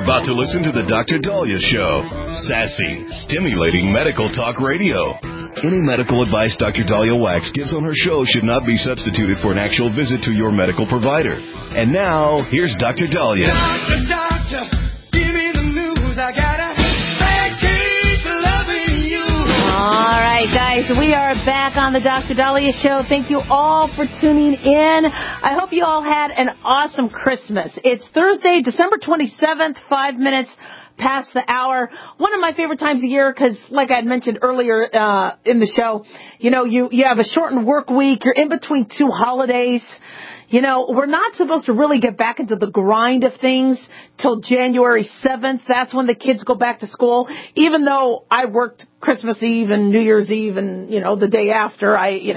about to listen to the Dr. Dahlia Show. Sassy, stimulating medical talk radio. Any medical advice Dr. Dahlia Wax gives on her show should not be substituted for an actual visit to your medical provider. And now, here's Dr. Dahlia. Doctor, give me the news. I got a bad case of loving you. All right, guys, we are back on the Dr. Dahlia Show. Thank you all for tuning in. I hope you all had an awesome Christmas. It's Thursday, December 27th, 5 minutes past the hour. One of my favorite times of year because, like I had mentioned earlier in the show, you know, you have a shortened work week. You're in between two holidays. You know, we're not supposed to really get back into the grind of things till January 7th. That's when the kids go back to school. Even though I worked Christmas Eve and New Year's Eve and, you know, the day after,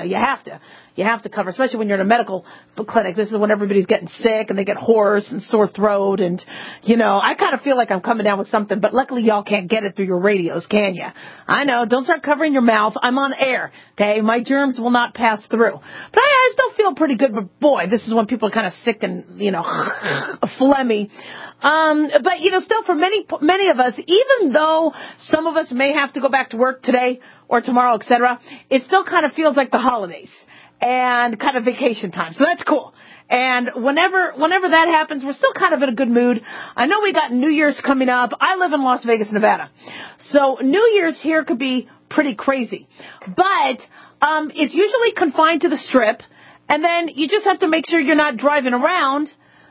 you have to cover, especially when you're in a medical clinic. This is when everybody's getting sick and they get hoarse and sore throat. And, you know, I kind of feel like I'm coming down with something, but luckily y'all can't get it through your radios, can you? I know. Don't start covering your mouth. I'm on air. Okay. My germs will not pass through. But I still feel pretty good. But boy, this is when people are kind of sick and, you know, phlegmy. But, you know, still for many of us, even though some of us may have to go back to work today or tomorrow, etc., it still kind of feels like the holidays and kind of vacation time. So that's cool. And whenever that happens, we're still kind of in a good mood. I know we got New Year's coming up. I live in Las Vegas, Nevada. So New Year's here could be pretty crazy. But it's usually confined to the Strip. And then you just have to make sure you're not driving around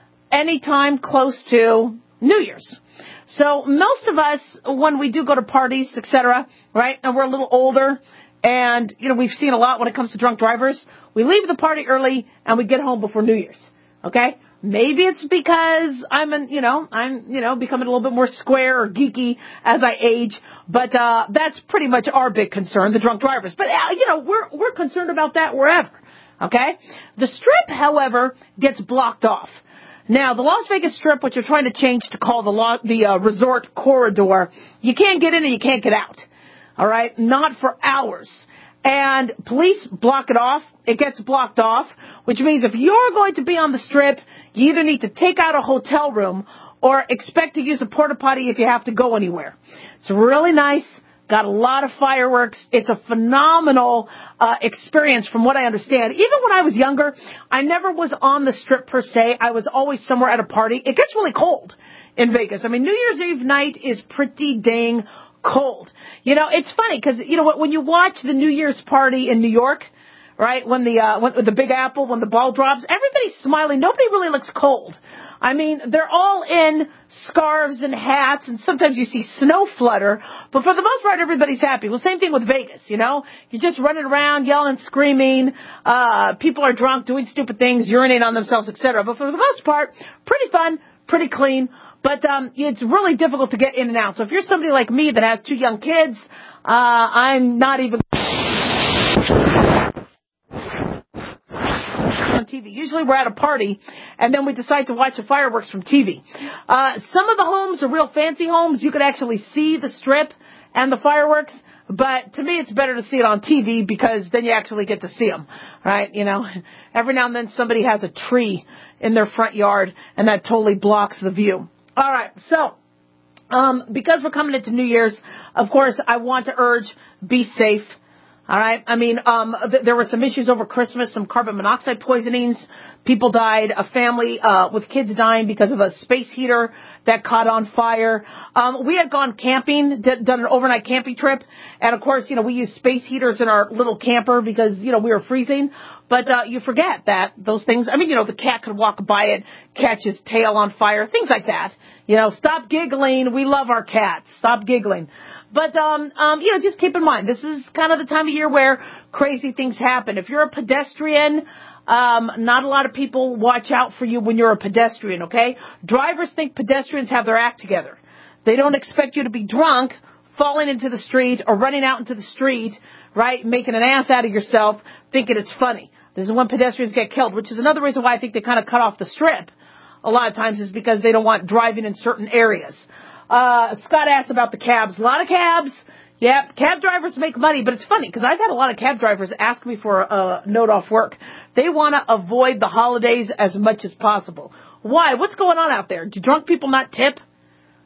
anytime close to New Year's. So most of us, when we do go to parties, etc., right, and we're a little older, and, you know, we've seen a lot when it comes to drunk drivers, we leave the party early and we get home before New Year's, okay? Maybe it's because I'm becoming a little bit more square or geeky as I age, but that's pretty much our big concern, the drunk drivers. But, you know, we're concerned about that wherever, okay? The Strip, however, gets blocked off. Now, the Las Vegas Strip, which you're trying to change to call the resort corridor, you can't get in and you can't get out. All right? Not for hours. And police block it off. It gets blocked off, which means if you're going to be on the Strip, you either need to take out a hotel room or expect to use a porta potty if you have to go anywhere. It's really nice. Got a lot of fireworks. It's a phenomenal experience from what I understand. Even when I was younger, I never was on the Strip per se. I was always somewhere at a party. It gets really cold in Vegas. I mean, New Year's Eve night is pretty dang cold. You know, it's funny because, you know, when you watch the New Year's party in New York, right, when the Big Apple, when the ball drops, everybody's smiling. Nobody really looks cold. I mean, they're all in scarves and hats, and sometimes you see snow flutter, but for the most part, everybody's happy. Well, same thing with Vegas, you know? You're just running around, yelling, screaming. People are drunk, doing stupid things, urinating on themselves, etc. But for the most part, pretty fun, pretty clean. But it's really difficult to get in and out. So if you're somebody like me that has 2 young kids, I'm not even on TV. Usually we're at a party, and then we decide to watch the fireworks from TV. Some of the homes are real fancy homes. You could actually see the Strip and the fireworks. But to me, it's better to see it on TV because then you actually get to see them, right? You know, every now and then somebody has a tree in their front yard, and that totally blocks the view. All right, so because we're coming into New Year's, of course, I want to urge, be safe. All right. I mean, there were some issues over Christmas, some carbon monoxide poisonings. People died, a family with kids dying because of a space heater that caught on fire. We had gone camping, done an overnight camping trip. And, of course, you know, we used space heaters in our little camper because, you know, we were freezing. But you forget that those things, I mean, you know, the cat could walk by it, catch his tail on fire, things like that. You know, stop giggling. We love our cats. Stop giggling. But, you know, just keep in mind, this is kind of the time of year where crazy things happen. If you're a pedestrian, not a lot of people watch out for you when you're a pedestrian, okay? Drivers think pedestrians have their act together. They don't expect you to be drunk, falling into the street, or running out into the street, right, making an ass out of yourself, thinking it's funny. This is when pedestrians get killed, which is another reason why I think they kind of cut off the Strip a lot of times, is because they don't want driving in certain areas. Scott asked about the cabs. A lot of cabs. Yep, cab drivers make money, but it's funny because I've had a lot of cab drivers ask me for a note off work. They want to avoid the holidays as much as possible. Why? What's going on out there? Do drunk people not tip?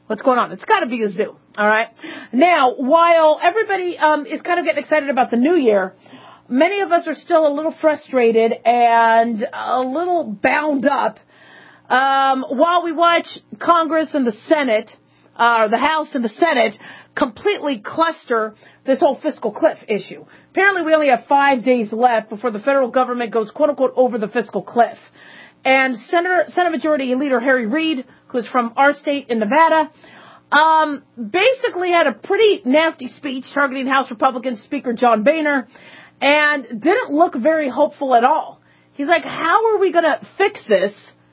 What's going on? It's got to be a zoo, all right? Now, while everybody is kind of getting excited about the new year, many of us are still a little frustrated and a little bound up while we watch Congress and the Senate, the House and the Senate, completely cluster this whole fiscal cliff issue. Apparently, we only have 5 days left before the federal government goes, quote-unquote, over the fiscal cliff. And Senate Majority Leader Harry Reid, who's from our state in Nevada, basically had a pretty nasty speech targeting House Republican Speaker John Boehner and didn't look very hopeful at all. He's like, how are we going to fix this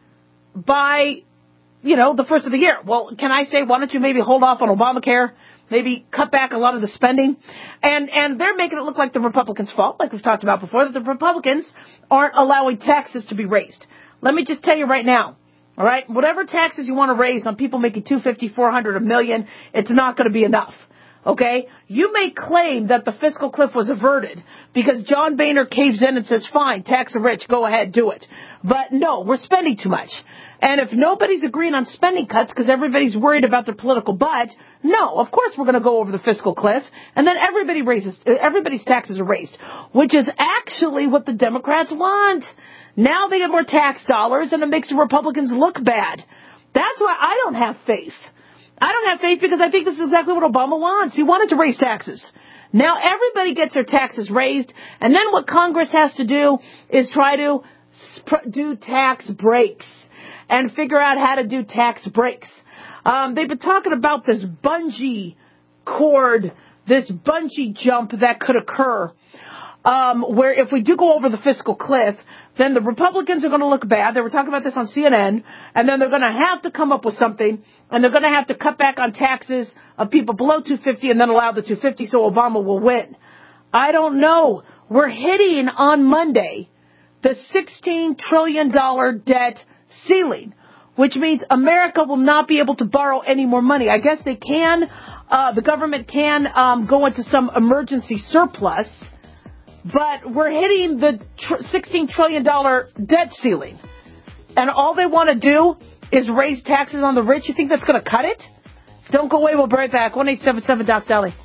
by, the first of the year? Well, can I say, why don't you maybe hold off on Obamacare? Maybe cut back a lot of the spending. And they're making it look like the Republicans' fault, like we've talked about before, that the Republicans aren't allowing taxes to be raised. Let me just tell you right now, all right, whatever taxes you want to raise on people making $250, $400, $1 million, it's not going to be enough. Okay? You may claim that the fiscal cliff was averted because John Boehner caves in and says, fine, tax the rich, go ahead, do it. But no, we're spending too much. And if nobody's agreeing on spending cuts because everybody's worried about their political butt, no, of course we're going to go over the fiscal cliff, and then everybody's taxes are raised, which is actually what the Democrats want. Now they get more tax dollars, and it makes the Republicans look bad. That's why I don't have faith. I don't have faith because I think this is exactly what Obama wants. He wanted to raise taxes. Now everybody gets their taxes raised, and then what Congress has to do is try to do tax breaks and figure out how to do tax breaks. They've been talking about this bungee cord, this bungee jump that could occur, where if we do go over the fiscal cliff, then the Republicans are going to look bad. They were talking about this on CNN, and then they're going to have to come up with something, and they're going to have to cut back on taxes of people below 250 and then allow the 250 so Obama will win. I don't know. We're hitting on Monday the $16 trillion debt ceiling, which means America will not be able to borrow any more money. I guess they can, the government can go into some emergency surplus, but we're hitting the $16 trillion debt ceiling. And all they want to do is raise taxes on the rich. You think that's going to cut it? Don't go away. We'll be right back. 1-877-DOC-DOLLY.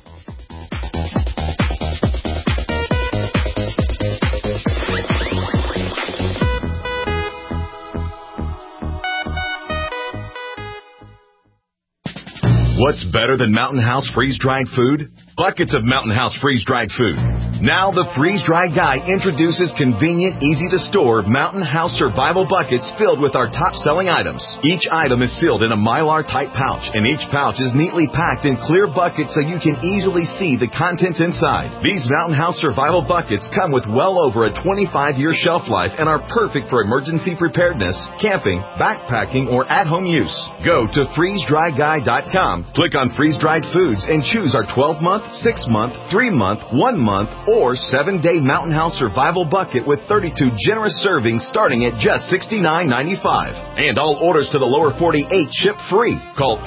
What's better than Mountain House freeze-dried food? Buckets of Mountain House freeze-dried food. Now the freeze-dried guy introduces convenient, easy-to-store Mountain House survival buckets filled with our top-selling items. Each item is sealed in a Mylar-type pouch, and each pouch is neatly packed in clear buckets so you can easily see the contents inside. These Mountain House survival buckets come with well over a 25-year shelf life and are perfect for emergency preparedness, camping, backpacking, or at-home use. Go to freezedryguy.com, click on freeze-dried foods, and choose our 12-month, 6-month, 3-month, 1-month, or 7-day Mountain House survival bucket with 32 generous servings starting at just $69.95. And all orders to the lower 48 ship free. Call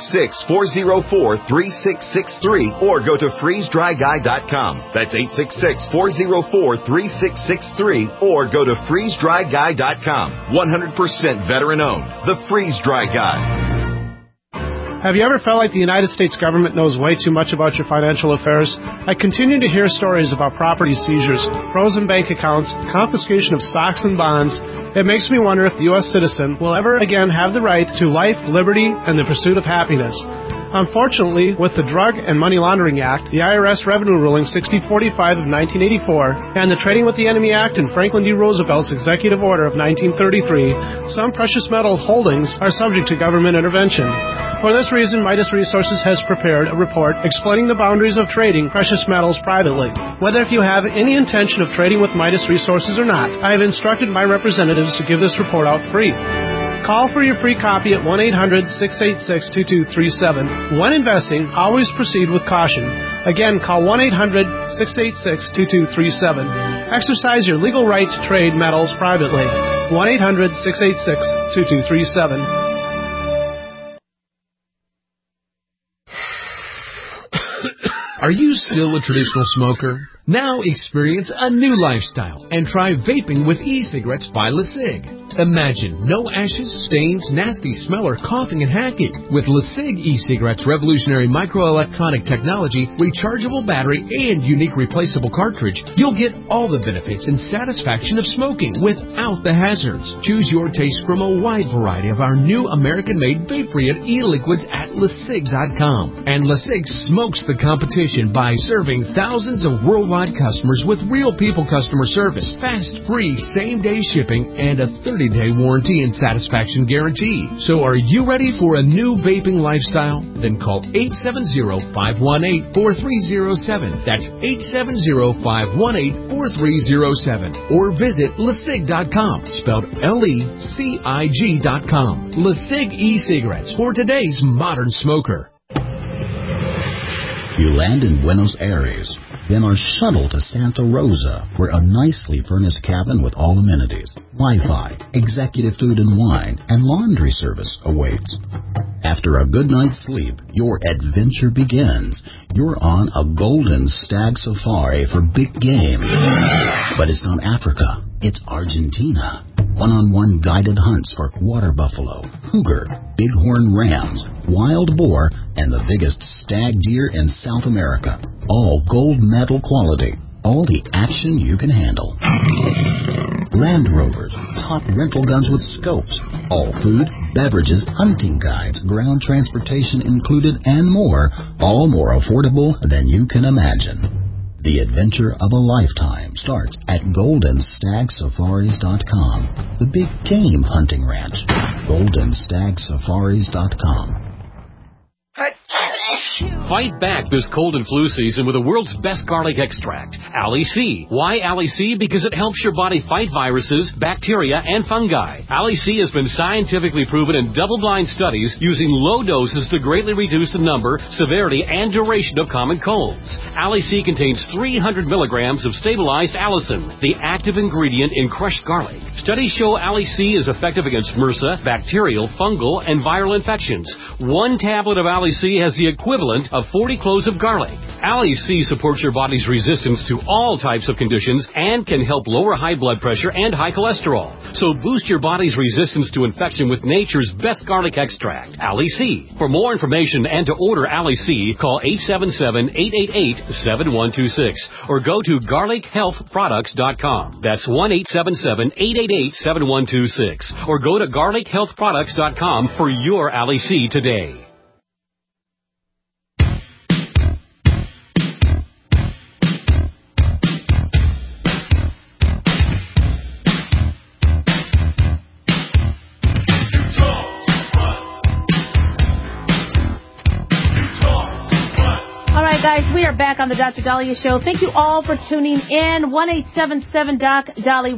866-404-3663 or go to freezedryguy.com. That's 866-404-3663 or go to freezedryguy.com. 100% veteran owned. The Freeze Dry Guy. Have you ever felt like the United States government knows way too much about your financial affairs? I continue to hear stories about property seizures, frozen bank accounts, confiscation of stocks and bonds. It makes me wonder if the U.S. citizen will ever again have the right to life, liberty, and the pursuit of happiness. Unfortunately, with the Drug and Money Laundering Act, the IRS Revenue Ruling 6045 of 1984, and the Trading with the Enemy Act and Franklin D. Roosevelt's Executive Order of 1933, some precious metal holdings are subject to government intervention. For this reason, Midas Resources has prepared a report explaining the boundaries of trading precious metals privately. Whether if you have any intention of trading with Midas Resources or not, I have instructed my representatives to give this report out free. Call for your free copy at 1-800-686-2237. When investing, always proceed with caution. Again, call 1-800-686-2237. Exercise your legal right to trade metals privately. 1-800-686-2237. Are you still a traditional smoker? Now experience a new lifestyle and try vaping with e-cigarettes by LeSig. Imagine no ashes, stains, nasty smell, or coughing and hacking. With LeSig e-cigarettes' revolutionary microelectronic technology, rechargeable battery, and unique replaceable cartridge, you'll get all the benefits and satisfaction of smoking without the hazards. Choose your taste from a wide variety of our new American-made vape-free e-liquids at LeSig.com. And LeSig smokes the competition by serving thousands of worldwide customers with real people customer service, fast, free, same-day shipping, and a 30-day warranty and satisfaction guarantee. So are you ready for a new vaping lifestyle? Then call 870-518-4307. That's 870-518-4307. Or visit LeSig.com, spelled LECIG.com. LeSig e-cigarettes for today's modern smoker. You land in Buenos Aires, then are shuttled to Santa Rosa, where a nicely furnished cabin with all amenities, Wi-Fi, executive food and wine, and laundry service awaits. After a good night's sleep, your adventure begins. You're on a golden stag safari for big game. But it's not Africa, it's Argentina. One-on-one guided hunts for water buffalo, cougar, bighorn rams, wild boar, and the biggest stag deer in South America. All gold medal quality. All the action you can handle. Land Rovers, top rental guns with scopes. All food, beverages, hunting guides, ground transportation included, and more. All more affordable than you can imagine. The adventure of a lifetime starts at GoldenStagSafaris.com. The big game hunting ranch. GoldenStagSafaris.com. Fight back this cold and flu season with the world's best garlic extract, Ali C. Why Ali C? Because it helps your body fight viruses, bacteria, and fungi. Ali C has been scientifically proven in double-blind studies using low doses to greatly reduce the number, severity, and duration of common colds. Ali C contains 300 milligrams of stabilized allicin, the active ingredient in crushed garlic. Studies show Ali C is effective against MRSA, bacterial, fungal, and viral infections. One tablet of Ali C has the equivalent of 40 cloves of garlic. Ali C supports your body's resistance to all types of conditions and can help lower high blood pressure and high cholesterol. So boost your body's resistance to infection with nature's best garlic extract, Ali C. For more information and to order Ali C, call 877-888-7126 or go to garlichealthproducts.com. That's 1-877-888-7126 or go to garlichealthproducts.com for your Ali C today. Guys, we are back on the Dr. Dahlia Show. Thank you all for tuning in. 1-877-DOC-DALI,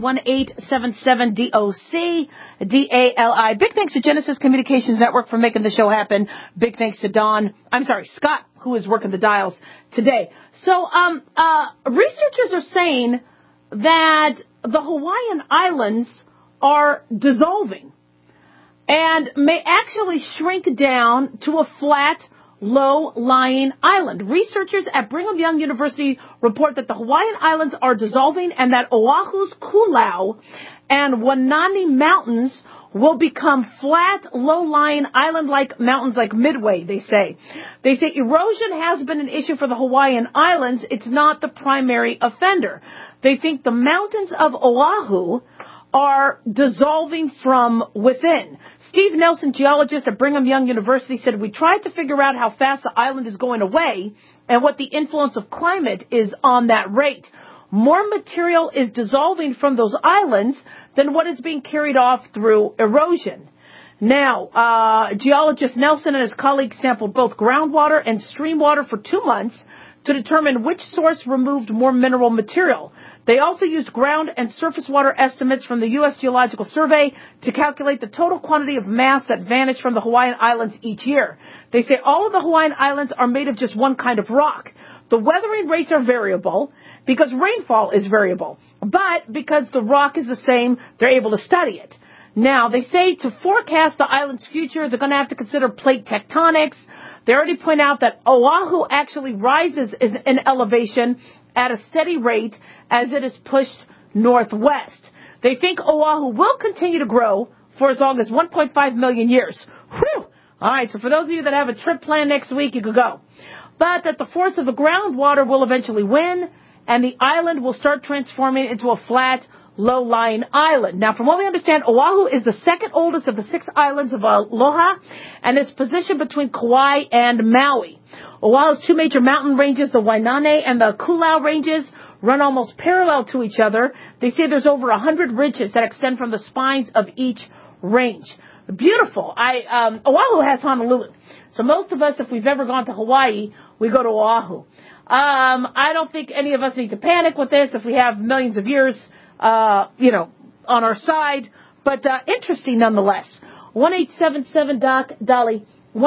1-877-DOC-DALI. Big thanks to Genesis Communications Network for making the show happen. Big thanks to Scott, who is working the dials today. So, researchers are saying that the Hawaiian Islands are dissolving and may actually shrink down to a flat, low-lying island. Researchers at Brigham Young University report that the Hawaiian Islands are dissolving and that Oahu's Kūlau and Wanani Mountains will become flat, low-lying island-like mountains like Midway, they say. They say erosion has been an issue for the Hawaiian Islands. It's not the primary offender. They think the mountains of Oahu are dissolving from within. Steve Nelson, geologist at Brigham Young University, said, we tried to figure out how fast the island is going away and what the influence of climate is on that rate. More material is dissolving from those islands than what is being carried off through erosion. Now, geologist Nelson and his colleagues sampled both groundwater and stream water for 2 months to determine which source removed more mineral material. They also used ground and surface water estimates from the U.S. Geological Survey to calculate the total quantity of mass that vanished from the Hawaiian Islands each year. They say all of the Hawaiian Islands are made of just one kind of rock. The weathering rates are variable because rainfall is variable. But because the rock is the same, they're able to study it. Now, they say to forecast the island's future, they're going to have to consider plate tectonics. They already point out that Oahu actually rises in elevation at a steady rate as it is pushed northwest. They think Oahu will continue to grow for as long as 1.5 million years. Whew! All right, so for those of you that have a trip planned next week, you could go. But that the force of the groundwater will eventually win, and the island will start transforming into a flat, low-lying island. Now, from what we understand, Oahu is the second oldest of the 6 islands of Aloha, and it's positioned between Kauai and Maui. Oahu's 2 major mountain ranges, the Wainane and the Koolau ranges, run almost parallel to each other. They say there's over 100 ridges that extend from the spines of each range. Beautiful. Oahu has Honolulu. So most of us, if we've ever gone to Hawaii, we go to Oahu. I don't think any of us need to panic with this if we have millions of years, on our side. But interesting nonetheless. 1-877-DOC-DOLLY,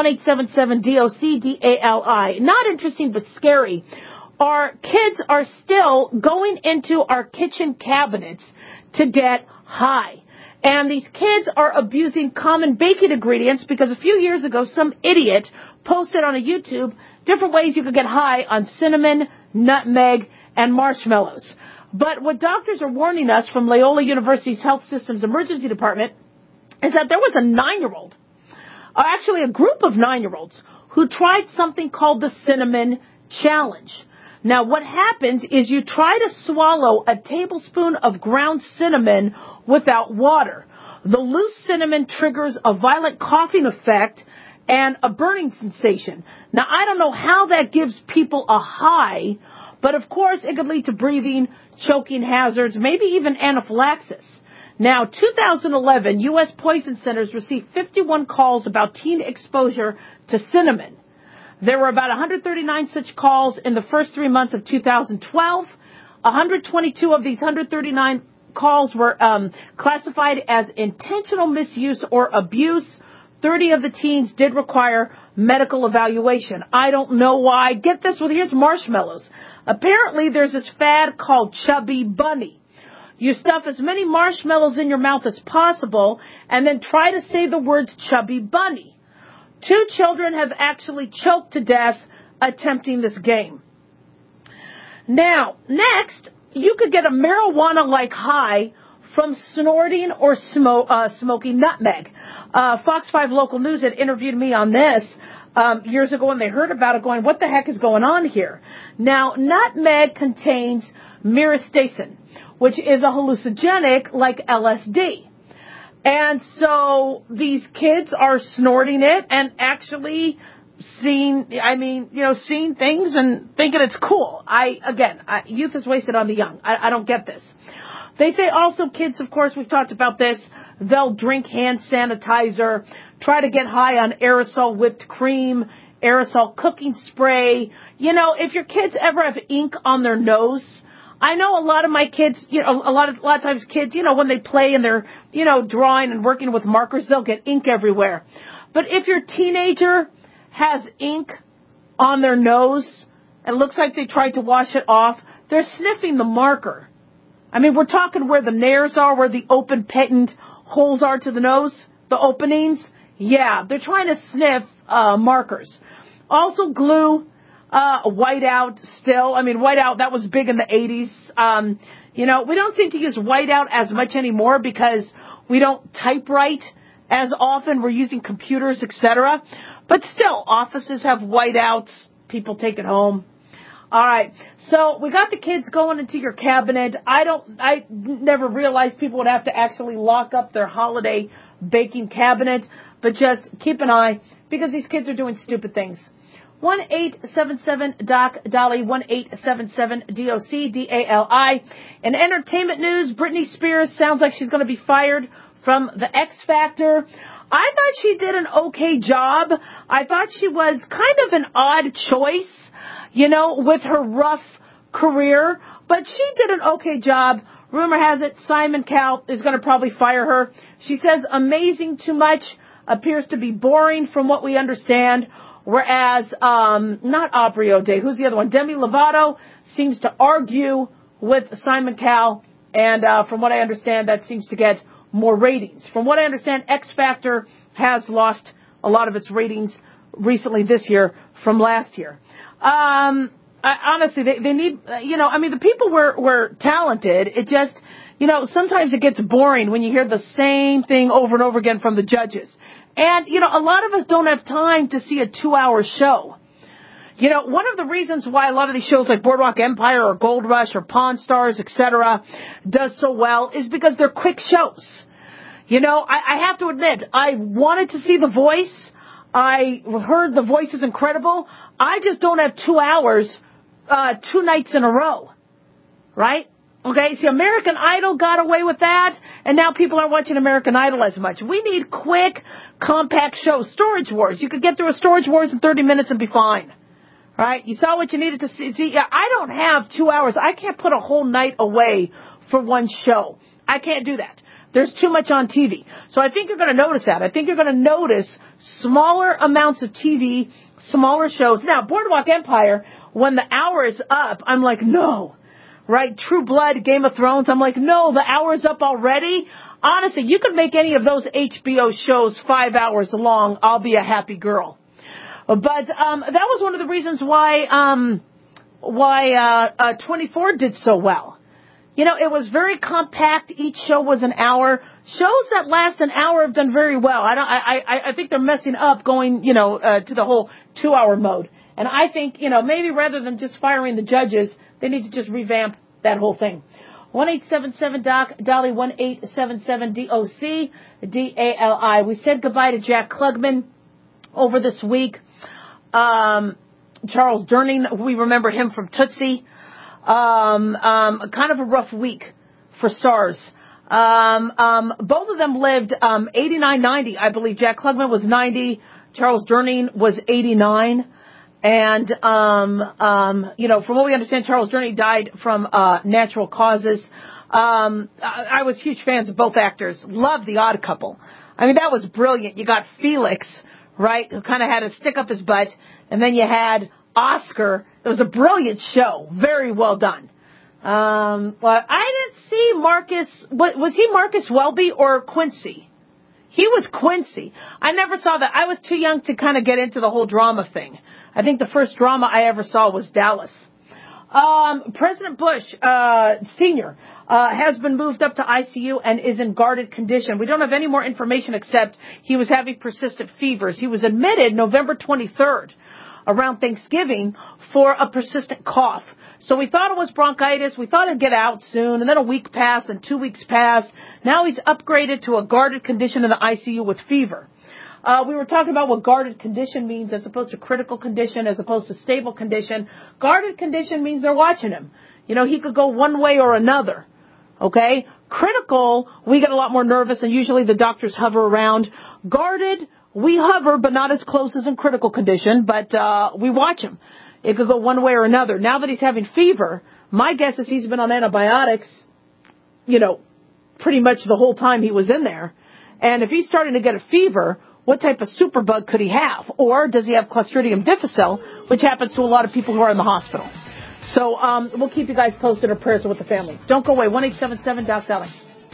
1-877-DOC-DALI. Not interesting, but scary. Our kids are still going into our kitchen cabinets to get high. And these kids are abusing common baking ingredients because a few years ago, some idiot posted on a YouTube different ways you could get high on cinnamon, nutmeg, and marshmallows. But what doctors are warning us from Loyola University's Health Systems Emergency Department is that there was a 9-year-old, or actually a group of 9-year-olds, who tried something called the Cinnamon Challenge. Now, what happens is you try to swallow a tablespoon of ground cinnamon without water. The loose cinnamon triggers a violent coughing effect and a burning sensation. Now, I don't know how that gives people a high, but of course it could lead to breathing, choking hazards, maybe even anaphylaxis. Now, 2011, U.S. Poison Centers received 51 calls about teen exposure to cinnamon. There were about 139 such calls in the first 3 months of 2012. 122 of these 139 calls were classified as intentional misuse or abuse. 30 of the teens did require medical evaluation. I don't know why. Get this, well, here's marshmallows. Apparently, there's this fad called Chubby Bunny. You stuff as many marshmallows in your mouth as possible and then try to say the words Chubby Bunny. 2 children have actually choked to death attempting this game. Now, next, you could get a marijuana-like high from snorting or smoking nutmeg. Fox 5 Local News had interviewed me on this years ago when they heard about it, going, what the heck is going on here? Now, nutmeg contains myristoyl, which is a hallucinogenic like LSD. And so these kids are snorting it and actually seeing things and thinking it's cool. Youth is wasted on the young. I don't get this. They say also kids, of course, we've talked about this, they'll drink hand sanitizer, try to get high on aerosol whipped cream, aerosol cooking spray. If your kids ever have ink on their nose, I know a lot of my kids, a lot of times kids, when they play and they're, drawing and working with markers, they'll get ink everywhere. But if your teenager has ink on their nose and looks like they tried to wash it off, they're sniffing the marker. I mean, we're talking where the nares are, where the open patent holes are to the nose, the openings. Yeah, they're trying to sniff markers. Also glue. Whiteout still. I mean, whiteout, that was big in the 80s. We don't seem to use whiteout as much anymore because we don't typewrite as often. We're using computers, etc. But still, offices have whiteouts. People take it home. All right. So we got the kids going into your cabinet. I never realized people would have to actually lock up their holiday baking cabinet, but just keep an eye because these kids are doing stupid things. 1-877-DOC-DOLLY, 1-877-DOC-DALI. In entertainment news, Britney Spears sounds like she's going to be fired from the X Factor. I thought she did an okay job. I thought she was kind of an odd choice, with her rough career. But she did an okay job. Rumor has it Simon Cowell is going to probably fire her. She says amazing too much appears to be boring from what we understand. Whereas, not Aubrey O'Day, who's the other one? Demi Lovato seems to argue with Simon Cowell, and from what I understand, that seems to get more ratings. From what I understand, X Factor has lost a lot of its ratings recently this year from last year. Honestly, they need, the people were talented. It just, you know, sometimes it gets boring when you hear the same thing over and over again from the judges. And, you know, a lot of us don't have time to see a 2-hour show. You know, one of the reasons why a lot of these shows like Boardwalk Empire or Gold Rush or Pawn Stars, etc., does so well is because they're quick shows. You know, I have to admit, I wanted to see The Voice. I heard The Voice is incredible. I just don't have 2 hours, 2 nights in a row. Right? Okay, see, American Idol got away with that, and now people aren't watching American Idol as much. We need quick, compact shows. Storage Wars. You could get through a Storage Wars in 30 minutes and be fine. Right? You saw what you needed to see. See, I don't have 2 hours. I can't put a whole night away for one show. I can't do that. There's too much on TV. So I think you're going to notice that. I think you're going to notice smaller amounts of TV, smaller shows. Now, Boardwalk Empire, when the hour is up, I'm like, no. Right? True Blood, Game of Thrones, I'm like, no, the hour's up already. Honestly, you could make any of those HBO shows 5 hours long. I'll be a happy girl. But that was one of the reasons why 24 did so well. You know, it was very compact. Each show was an hour. Shows that last an hour have done very well. I think they're messing up going, you know, to the whole 2-hour mode. And I think, you know, maybe rather than just firing the judges, they need to just revamp that whole thing. 1-877-DOC, Dolly, 1-877-DOC-DALI. We said goodbye to Jack Klugman over this week. Charles Durning, we remember him from Tootsie. Kind of a rough week for stars. Both of them lived 89, 90. I believe Jack Klugman was 90. Charles Durning was 89. And, you know, from what we understand, Charles Durning died from natural causes. I was huge fans of both actors. Loved The Odd Couple. I mean, that was brilliant. You got Felix, right, who kind of had to stick up his butt. And then you had Oscar. It was a brilliant show. Very well done. Well, I didn't see Marcus. Was he Marcus Welby or Quincy? He was Quincy. I never saw that. I was too young to kind of get into the whole drama thing. I think the first drama I ever saw was Dallas. President Bush, Sr., has been moved up to ICU and is in guarded condition. We don't have any more information except he was having persistent fevers. He was admitted November 23rd, around Thanksgiving, for a persistent cough. So we thought it was bronchitis. We thought it'd get out soon. And then a week passed and 2 weeks passed. Now he's upgraded to a guarded condition in the ICU with fever. We were talking about what guarded condition means as opposed to critical condition, as opposed to stable condition. Guarded condition means they're watching him. You know, he could go one way or another. Okay? Critical, we get a lot more nervous, and usually the doctors hover around. Guarded, we hover, but not as close as in critical condition, but we watch him. It could go one way or another. Now that he's having fever, my guess is he's been on antibiotics, you know, pretty much the whole time he was in there. And if he's starting to get a fever, what type of superbug could he have? Or does he have Clostridium difficile, which happens to a lot of people who are in the hospital? So we'll keep you guys posted. Our prayers are with the family. Don't go away. 1-877-DOC-DOLLY.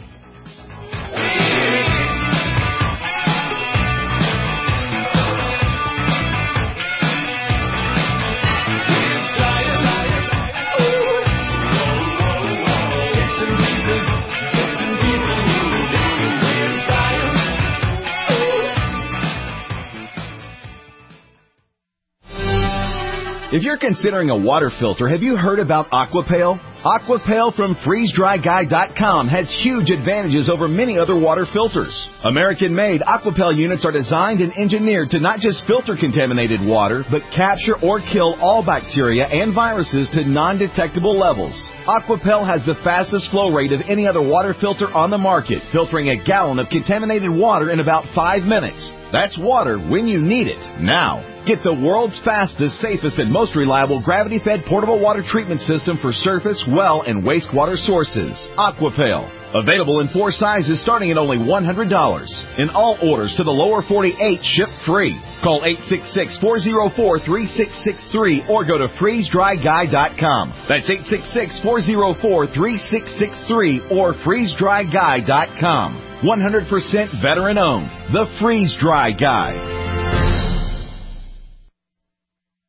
If you're considering a water filter, have you heard about Aquapale? Aquapale from FreezeDryGuy.com has huge advantages over many other water filters. American-made Aquapale units are designed and engineered to not just filter contaminated water, but capture or kill all bacteria and viruses to non-detectable levels. Aquapale has the fastest flow rate of any other water filter on the market, filtering a gallon of contaminated water in about 5 minutes. That's water when you need it, now. Get the world's fastest, safest, and most reliable gravity-fed portable water treatment system for surface, well, and wastewater sources. Aquapale. Available in 4 sizes starting at only $100. In all orders to the lower 48, ship free. Call 866-404-3663 or go to FreezeDryGuy.com. That's 866-404-3663 or FreezeDryGuy.com. 100% veteran-owned. The Freeze Dry Guy.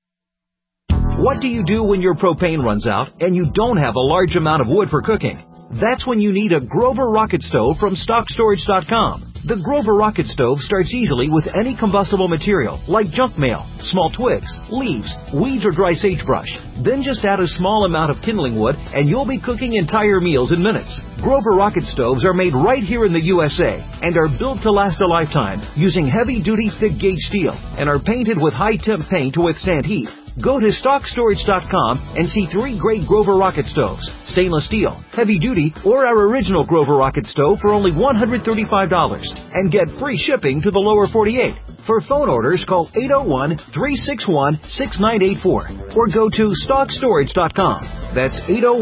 What do you do when your propane runs out and you don't have a large amount of wood for cooking? That's when you need a Grover Rocket Stove from StockStorage.com. The Grover Rocket Stove starts easily with any combustible material, like junk mail, small twigs, leaves, weeds, or dry sagebrush. Then just add a small amount of kindling wood, and you'll be cooking entire meals in minutes. Grover Rocket Stoves are made right here in the USA and are built to last a lifetime using heavy-duty, thick-gauge steel and are painted with high-temp paint to withstand heat. Go to StockStorage.com and see 3 great Grover Rocket Stoves, stainless steel, heavy duty, or our original Grover Rocket Stove for only $135 and get free shipping to the lower 48. For phone orders, call 801-361-6984 or go to StockStorage.com. That's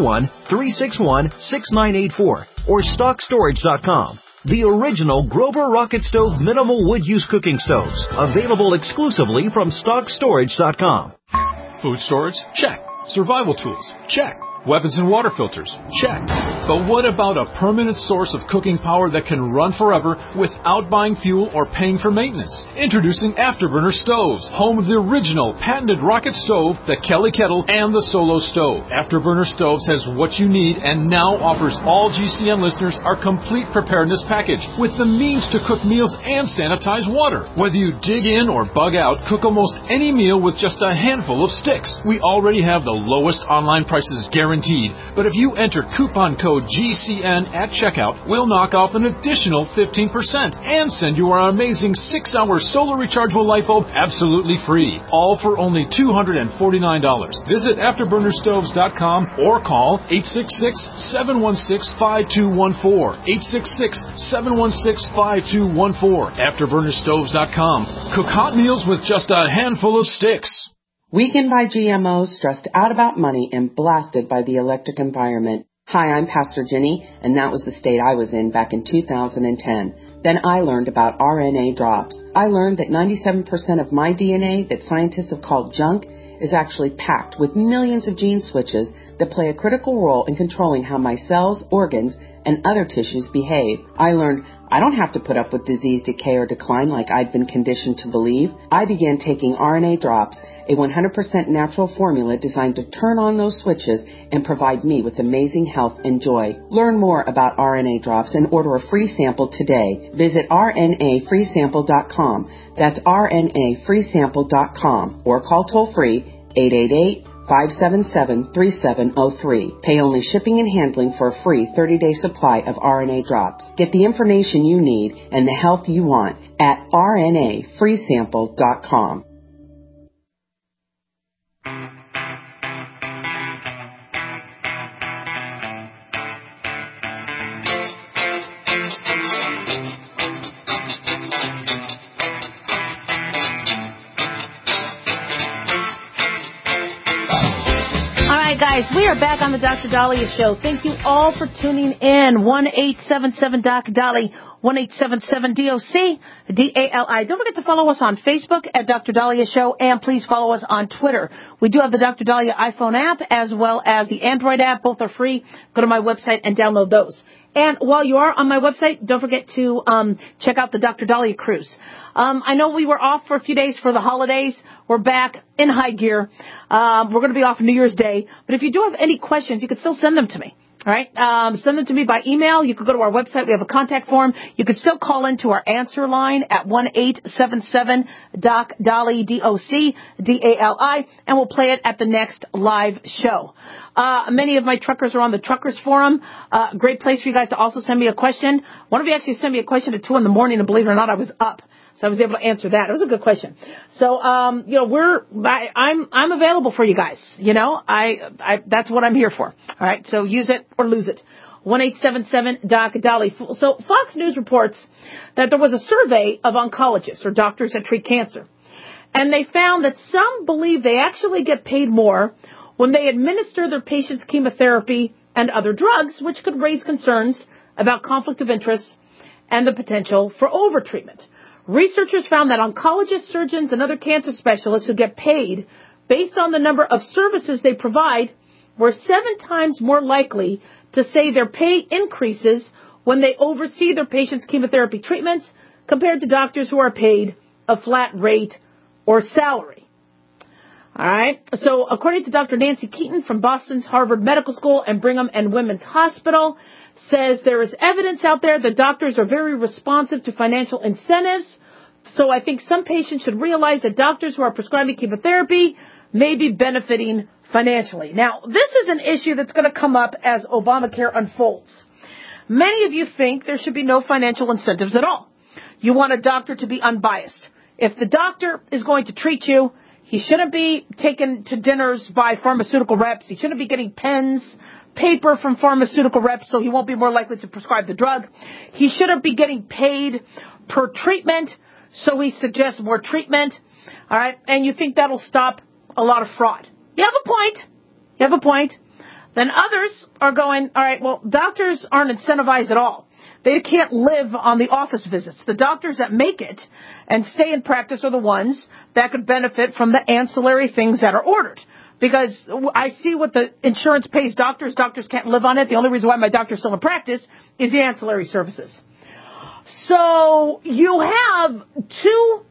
801-361-6984 or StockStorage.com. The original Grover Rocket Stove minimal wood use cooking stoves, available exclusively from StockStorage.com. Food storage? Check. Survival tools? Check. Weapons and water filters? Check. But what about a permanent source of cooking power that can run forever without buying fuel or paying for maintenance? Introducing Afterburner Stoves, home of the original patented rocket stove, the Kelly Kettle, and the Solo Stove. Afterburner Stoves has what you need and now offers all GCN listeners our complete preparedness package with the means to cook meals and sanitize water. Whether you dig in or bug out, cook almost any meal with just a handful of sticks. We already have the lowest online prices guaranteed. But if you enter coupon code GCN at checkout, we'll knock off an additional 15% and send you our amazing 6-hour solar rechargeable light bulb absolutely free. All for only $249. Visit AfterburnerStoves.com or call 866-716-5214. 866-716-5214. AfterburnerStoves.com. Cook hot meals with just a handful of sticks. Weakened by GMOs, stressed out about money, and blasted by the electric environment. Hi, I'm Pastor Jenny, and that was the state I was in back in 2010. Then I learned about RNA drops. I learned that 97% of my DNA that scientists have called junk is actually packed with millions of gene switches that play a critical role in controlling how my cells, organs, and other tissues behave. I learned I don't have to put up with disease, decay, or decline like I'd been conditioned to believe. I began taking RNA drops, a 100% natural formula designed to turn on those switches and provide me with amazing health and joy. Learn more about RNA drops and order a free sample today. Visit RNAfreesample.com. That's RNAfreesample.com or call toll-free 888-577-3703. Pay only shipping and handling for a free 30-day supply of RNA drops. Get the information you need and the health you want at RNAfreesample.com. Guys, we are back on the Dr. Dahlia Show. Thank you all for tuning in. 1-877-Doc-Dali, 1-877-DOC-DALI. Don't forget to follow us on Facebook at Dr. Dahlia Show, and please follow us on Twitter. We do have the Dr. Dahlia iPhone app as well as the Android app. Both are free. Go to my website and download those. And while you are on my website, don't forget to check out the Dr. Dahlia Cruise. I know we were off for a few days for the holidays. We're back in high gear. We're going to be off New Year's Day. But if you do have any questions, you can still send them to me. All right. Send them to me by email. You could go to our website. We have a contact form. You could still call into our answer line at 1-877-DOC-DALI, D-O-C-D-A-L-I, and we'll play it at the next live show. Many of my truckers are on the Truckers Forum. Great place for you guys to also send me a question. One of you actually sent me a question at 2 in the morning, and believe it or not, I was up. So I was able to answer that. It was a good question. So, I'm available for you guys. That's what I'm here for. All right. So use it or lose it. 1-877-DOC-DALI. So Fox News reports that there was a survey of oncologists or doctors that treat cancer. And they found that some believe they actually get paid more when they administer their patients chemotherapy and other drugs, which could raise concerns about conflict of interest and the potential for overtreatment. Researchers found that oncologists, surgeons, and other cancer specialists who get paid based on the number of services they provide were 7 times more likely to say their pay increases when they oversee their patients' chemotherapy treatments compared to doctors who are paid a flat rate or salary. All right. So according to Dr. Nancy Keaton from Boston's Harvard Medical School and Brigham and Women's Hospital, says there is evidence out there that doctors are very responsive to financial incentives. So I think some patients should realize that doctors who are prescribing chemotherapy may be benefiting financially. Now, this is an issue that's going to come up as Obamacare unfolds. Many of you think there should be no financial incentives at all. You want a doctor to be unbiased. If the doctor is going to treat you, he shouldn't be taken to dinners by pharmaceutical reps. He shouldn't be getting pens, paper from pharmaceutical reps, so he won't be more likely to prescribe the drug. He shouldn't be getting paid per treatment, so he suggests more treatment. All right, and you think that'll stop a lot of fraud. You have a point. You have a point. Then others are going, all right, well, doctors aren't incentivized at all. They can't live on the office visits. The doctors that make it and stay in practice are the ones that could benefit from the ancillary things that are ordered. Because I see what the insurance pays doctors. Doctors can't live on it. The only reason why my doctor's still in practice is the ancillary services. So you have two,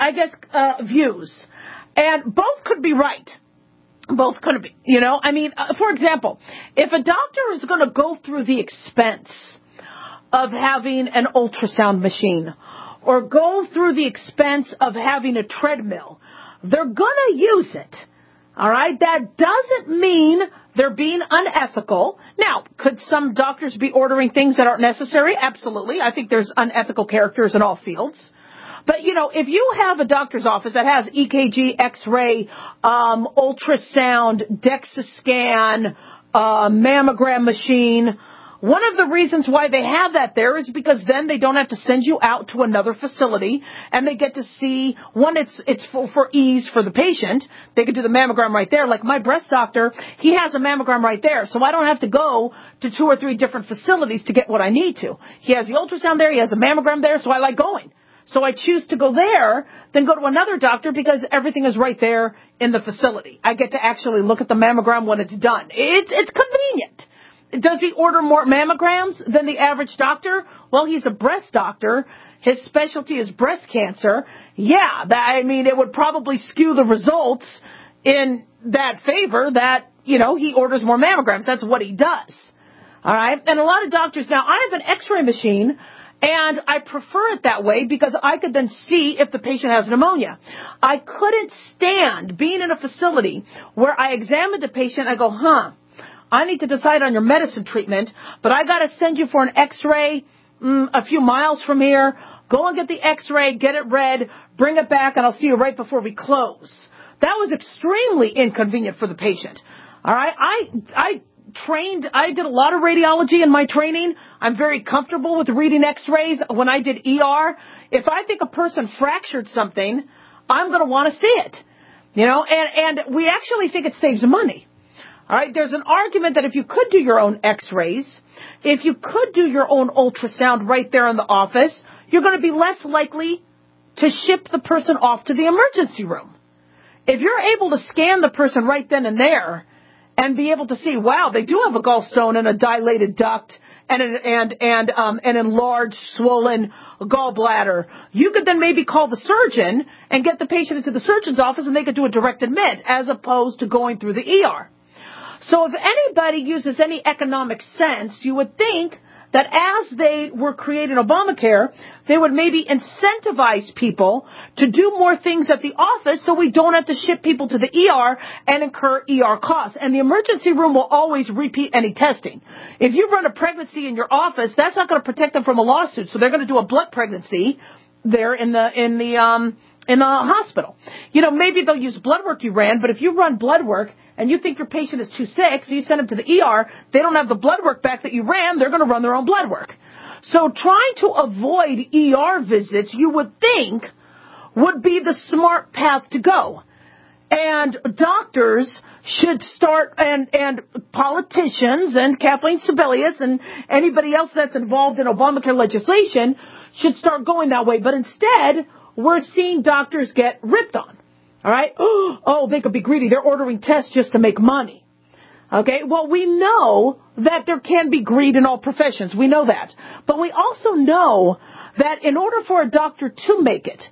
views. And both could be right. Both could be, for example, if a doctor is going to go through the expense of having an ultrasound machine or go through the expense of having a treadmill, they're going to use it. All right. That doesn't mean they're being unethical. Now, could some doctors be ordering things that aren't necessary? Absolutely. I think there's unethical characters in all fields. But, if you have a doctor's office that has EKG, X-ray, ultrasound, DEXA scan, mammogram machine, one of the reasons why they have that there is because then they don't have to send you out to another facility, and they get to see, one, it's for ease for the patient. They could do the mammogram right there. Like my breast doctor, he has a mammogram right there, so I don't have to go to 2 or 3 different facilities to get what I need to. He has the ultrasound there, he has a mammogram there, so I like going. So I choose to go there than go to another doctor because everything is right there in the facility. I get to actually look at the mammogram when it's done. It's convenient. Does he order more mammograms than the average doctor? Well, he's a breast doctor. His specialty is breast cancer. Yeah, it would probably skew the results in that favor that, he orders more mammograms. That's what he does. All right. And a lot of doctors now, I have an X-ray machine. And I prefer it that way because I could then see if the patient has pneumonia. I couldn't stand being in a facility where I examined a patient. I go, I need to decide on your medicine treatment, but I got to send you for an X-ray a few miles from here. Go and get the X-ray, get it read, bring it back, and I'll see you right before we close. That was extremely inconvenient for the patient. All right, I did a lot of radiology in my training. I'm very comfortable with reading X-rays. When I did ER, if I think a person fractured something, I'm going to want to see it. And we actually think it saves money. All right, there's an argument that if you could do your own X-rays, if you could do your own ultrasound right there in the office, you're going to be less likely to ship the person off to the emergency room. If you're able to scan the person right then and there, and be able to see, wow, they do have a gallstone and a dilated duct and an enlarged, swollen gallbladder. You could then maybe call the surgeon and get the patient into the surgeon's office, and they could do a direct admit as opposed to going through the ER. So if anybody uses any economic sense, you would think that as they were creating Obamacare, they would maybe incentivize people to do more things at the office so we don't have to ship people to the ER and incur ER costs. And the emergency room will always repeat any testing. If you run a pregnancy in your office, that's not going to protect them from a lawsuit. So they're going to do a blood pregnancy there in the hospital. Maybe they'll use blood work you ran, but if you run blood work and you think your patient is too sick, so you send them to the ER, they don't have the blood work back that you ran, they're going to run their own blood work. So trying to avoid ER visits, you would think, would be the smart path to go. And doctors should start, and politicians and Kathleen Sebelius and anybody else that's involved in Obamacare legislation should start going that way. But instead, we're seeing doctors get ripped on. All right? Oh, they could be greedy. They're ordering tests just to make money. Okay? Well, we know that there can be greed in all professions. We know that. But we also know that in order for a doctor to make it,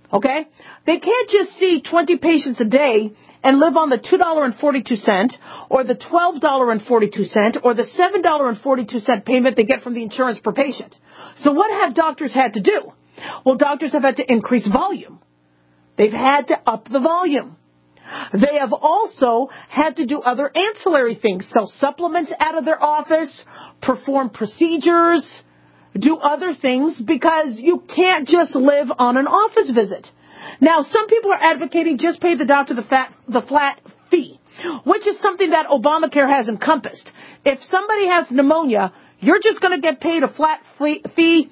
Okay? They can't just see 20 patients a day and live on the $2.42 or the $12.42 or the $7.42 payment they get from the insurance per patient. So what have doctors had to do? Well, doctors have had to increase volume. They've had to up the volume. They have also had to do other ancillary things, sell supplements out of their office, perform procedures, do other things, because you can't just live on an office visit. Now, some people are advocating just pay the doctor the flat fee, which is something that Obamacare has encompassed. If somebody has pneumonia, you're just going to get paid a flat fee,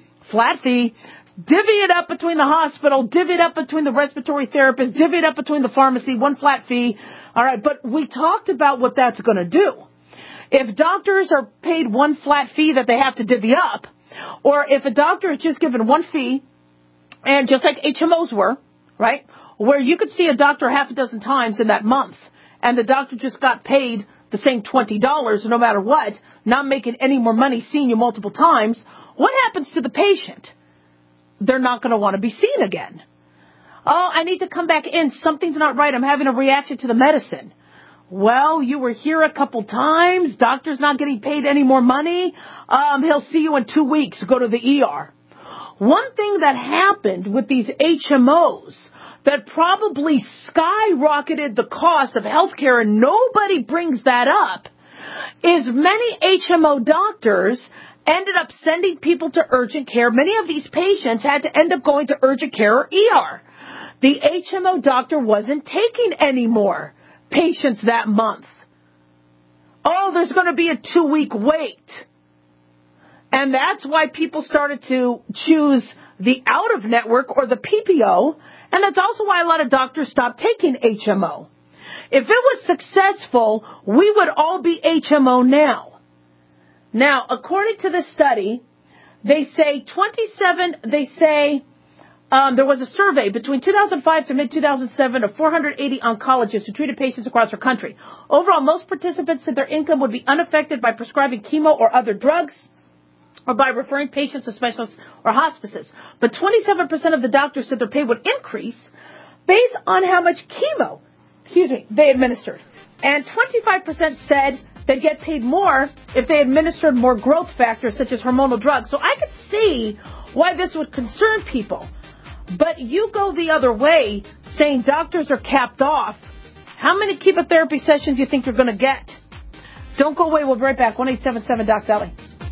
divvy it up between the hospital, divvy it up between the respiratory therapist, divvy it up between the pharmacy, one flat fee. All right, but we talked about what that's going to do. If doctors are paid one flat fee that they have to divvy up, or if a doctor is just given one fee, and just like HMOs were, right, where you could see a doctor half a dozen times in that month, and the doctor just got paid the same $20 no matter what, not making any more money, seeing you multiple times, what happens to the patient? They're not going to want to be seen again. Oh, I need to come back in. Something's not right. I'm having a reaction to the medicine. Well, you were here a couple times. Doctor's not getting paid any more money. He'll see you in 2 weeks. Go to the ER. One thing that happened with these HMOs that probably skyrocketed the cost of healthcare, and nobody brings that up, is many HMO doctors ended up sending people to urgent care. Many of these patients had to end up going to urgent care or ER. The HMO doctor wasn't taking any more patients that month. Oh, there's going to be a 2-week wait. And that's why people started to choose the out-of-network or the PPO, and that's also why a lot of doctors stopped taking HMO. If it was successful, we would all be HMO now. Now, according to this study, they say there was a survey between 2005 to mid-2007 of 480 oncologists who treated patients across our country. Overall, most participants said their income would be unaffected by prescribing chemo or other drugs, or by referring patients to specialists or hospices. But 27% of the doctors said their pay would increase based on how much chemo, they administered. And 25% said they'd get paid more if they administered more growth factors such as hormonal drugs. So I could see why this would concern people. But you go the other way, saying doctors are capped off. How many chemotherapy sessions do you think you're going to get? Don't go away. We'll be right back. 1-877-DOC-DOLLY.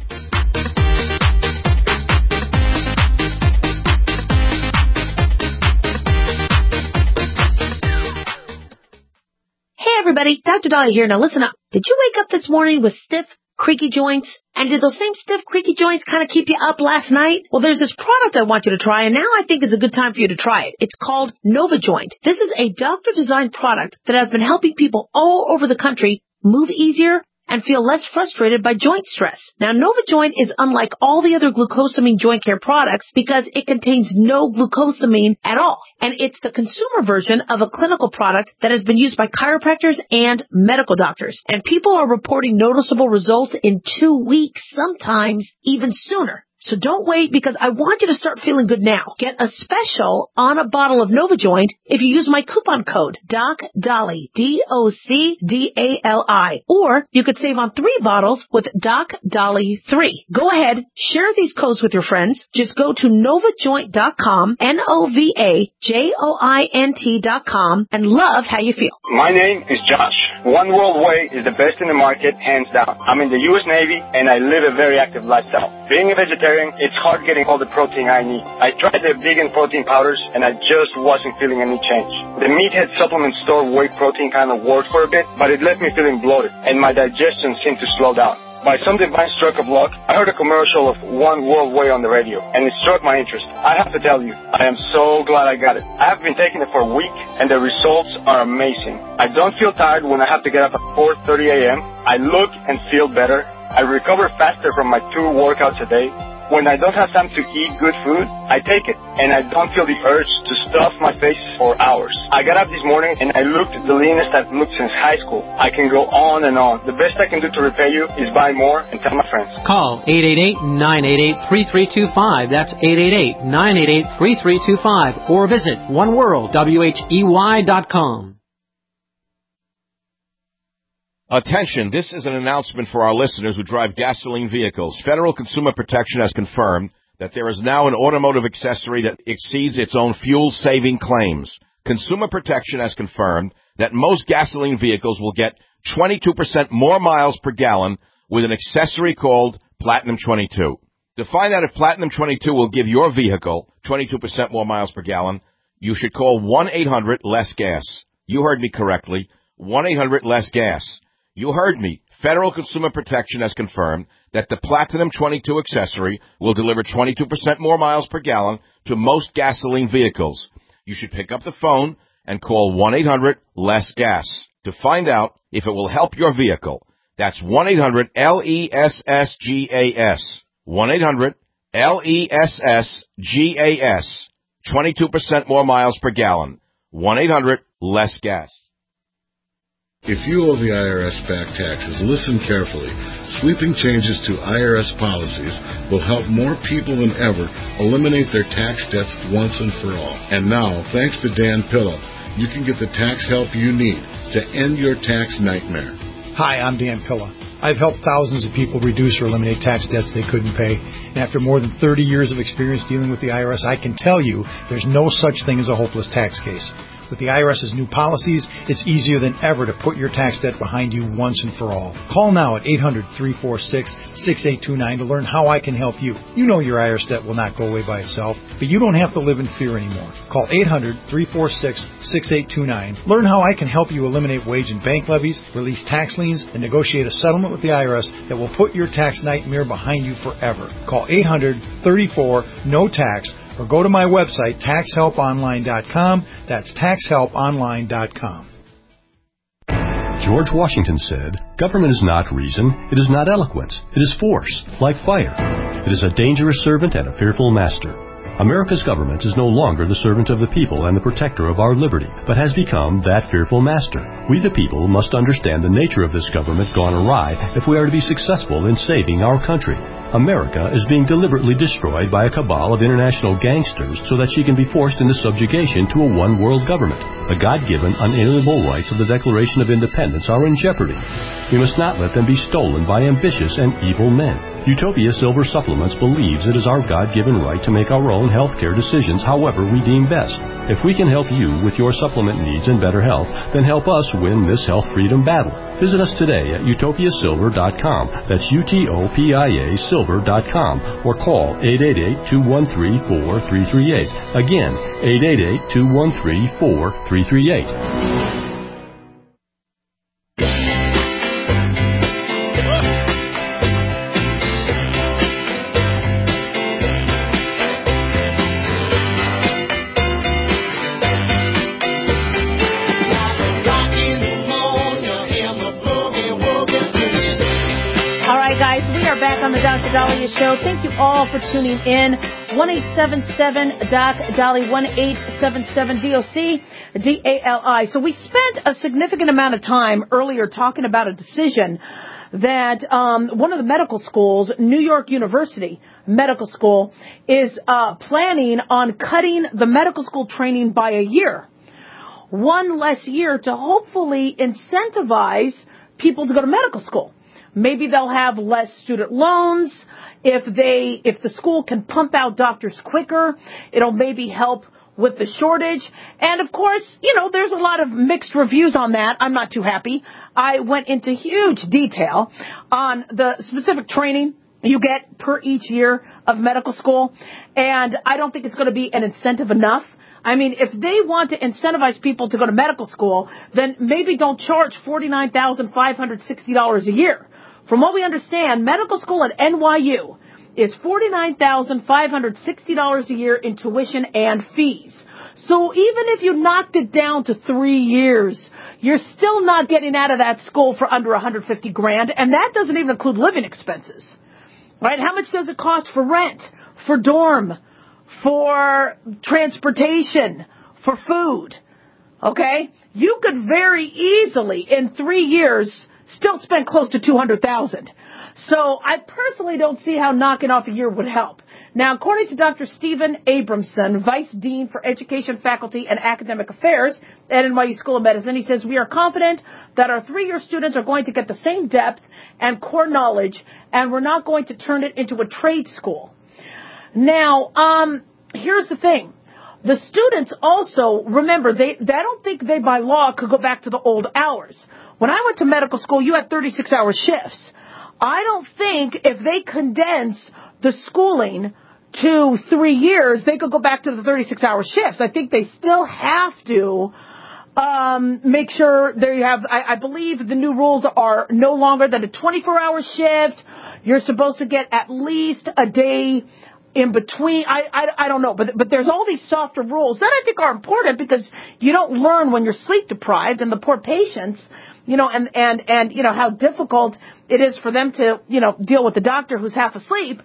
Everybody, Dr. Dolly here. Now listen up. Did you wake up this morning with stiff, creaky joints? And did those same stiff, creaky joints kind of keep you up last night? Well, there's this product I want you to try, and now I think it's a good time for you to try it. It's called NovaJoint. This is a doctor-designed product that has been helping people all over the country move easier and feel less frustrated by joint stress. Now, NovaJoint is unlike all the other glucosamine joint care products because it contains no glucosamine at all. And it's the consumer version of a clinical product that has been used by chiropractors and medical doctors. And people are reporting noticeable results in 2 weeks, sometimes even sooner. So don't wait, because I want you to start feeling good now. Get a special on a bottle of NovaJoint if you use my coupon code DOCDALI, DOCDALI. Or you could save on 3 bottles with DOCDALI3. Go ahead, share these codes with your friends. Just go to NovaJoint.com, NovaJoint.com, and love how you feel. My name is Josh. One World Way is the best in the market, hands down. I'm in the U.S. Navy, and I live a very active lifestyle. Being a vegetarian, it's hard getting all the protein I need. I tried the vegan protein powders, and I just wasn't feeling any change. The Meathead supplement store whey protein kind of worked for a bit, but it left me feeling bloated, and my digestion seemed to slow down. By some divine stroke of luck, I heard a commercial of One World Way on the radio, and it struck my interest. I have to tell you, I am so glad I got it. I have been taking it for a week, and the results are amazing. I don't feel tired when I have to get up at 4:30 a.m. I look and feel better. I recover faster from my 2 workouts a day. When I don't have time to eat good food, I take it, and I don't feel the urge to stuff my face for hours. I got up this morning, and I looked the leanest I've looked since high school. I can go on and on. The best I can do to repay you is buy more and tell my friends. Call 888-988-3325. That's 888-988-3325. Or visit oneworldwhey.com. Attention, this is an announcement for our listeners who drive gasoline vehicles. Federal Consumer Protection has confirmed that there is now an automotive accessory that exceeds its own fuel-saving claims. Consumer Protection has confirmed that most gasoline vehicles will get 22% more miles per gallon with an accessory called Platinum 22. To find out if Platinum 22 will give your vehicle 22% more miles per gallon, you should call 1-800-LESS-GAS. You heard me correctly, 1-800-LESS-GAS. You heard me. Federal Consumer Protection has confirmed that the Platinum 22 accessory will deliver 22% more miles per gallon to most gasoline vehicles. You should pick up the phone and call 1-800-LESS-GAS to find out if it will help your vehicle. That's 1-800-LESS-GAS. 1-800-LESS-GAS. 22% more miles per gallon. 1-800-LESS-GAS. If you owe the IRS back taxes, listen carefully. Sweeping changes to IRS policies will help more people than ever eliminate their tax debts once and for all. And now, thanks to Dan Pilla, you can get the tax help you need to end your tax nightmare. Hi, I'm Dan Pilla. I've helped thousands of people reduce or eliminate tax debts they couldn't pay. And after more than 30 years of experience dealing with the IRS, I can tell you there's no such thing as a hopeless tax case. With the IRS's new policies, it's easier than ever to put your tax debt behind you once and for all. Call now at 800-346-6829 to learn how I can help you. You know your IRS debt will not go away by itself, but you don't have to live in fear anymore. Call 800-346-6829. Learn how I can help you eliminate wage and bank levies, release tax liens, and negotiate a settlement with the IRS that will put your tax nightmare behind you forever. Call 800-34-NO-TAX. Or go to my website, taxhelponline.com. That's taxhelponline.com. George Washington said, "Government is not reason, it is not eloquence, it is force, like fire. It is a dangerous servant and a fearful master." America's government is no longer the servant of the people and the protector of our liberty, but has become that fearful master. We the people must understand the nature of this government gone awry if we are to be successful in saving our country. America is being deliberately destroyed by a cabal of international gangsters so that she can be forced into subjugation to a one-world government. The God-given, unalienable rights of the Declaration of Independence are in jeopardy. We must not let them be stolen by ambitious and evil men. Utopia Silver Supplements believes it is our God-given right to make our own healthcare decisions however we deem best. If we can help you with your supplement needs and better health, then help us win this health freedom battle. Visit us today at utopiasilver.com. That's UTOPIA Silver.com, or call 888-213-4338. Again, 888-213-4338. On the Dr. Daliah Show. Thank you all for tuning in. 1-877-DOC-DALI, 1-877-DOC-DALI. So we spent a significant amount of time earlier talking about a decision that one of the medical schools, New York University Medical School, is planning on cutting the medical school training by a year. One less year to hopefully incentivize people to go to medical school. Maybe they'll have less student loans. If the school can pump out doctors quicker, it'll maybe help with the shortage. And of course, there's a lot of mixed reviews on that. I'm not too happy. I went into huge detail on the specific training you get per each year of medical school. And I don't think it's going to be an incentive enough. I mean, if they want to incentivize people to go to medical school, then maybe don't charge $49,560 a year. From what we understand, medical school at NYU is $49,560 a year in tuition and fees. So even if you knocked it down to 3 years, you're still not getting out of that school for under $150,000, and that doesn't even include living expenses. Right? How much does it cost for rent, for dorm, for transportation, for food? Okay? You could very easily, in 3 years, still spend close to $200,000. So I personally don't see how knocking off a year would help. Now, according to Dr. Stephen Abramson, Vice Dean for Education, Faculty, and Academic Affairs at NYU School of Medicine, he says, we are confident that our 3-year students are going to get the same depth and core knowledge, and we're not going to turn it into a trade school. Now, here's the thing. The students also, remember, I don't think they by law could go back to the old hours. When I went to medical school, you had 36-hour shifts. I don't think if they condense the schooling to 3 years, they could go back to the 36-hour shifts. I think they still have to make sure they have, I believe the new rules are no longer than a 24-hour shift. You're supposed to get at least a day in between. I don't know, but there's all these softer rules that I think are important because you don't learn when you're sleep deprived, and the poor patients, you know, and you know how difficult it is for them to, you know, deal with the doctor who's half asleep.